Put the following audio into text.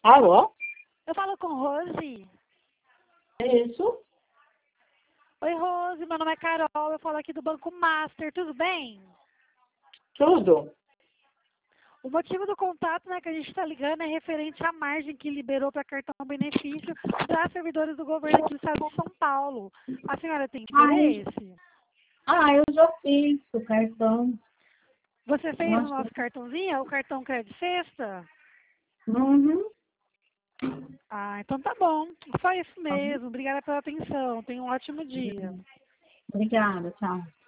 Alô? Eu falo com Rose. É isso? Oi, Rose, meu nome é Carol, eu falo aqui do Banco Master, tudo bem? Tudo? O motivo do contato, né, que a gente está ligando é referente à margem que liberou para cartão benefício para servidores do governo aqui do estado de São Paulo. A senhora tem Ai, interesse? eu já fiz o cartão. Você fez o Nossa. nosso cartãozinho, o cartão Crédito Sexta? Uhum. Ah, então tá bom. Só isso mesmo. Obrigada pela atenção. Tenha um ótimo dia. Obrigada, tchau.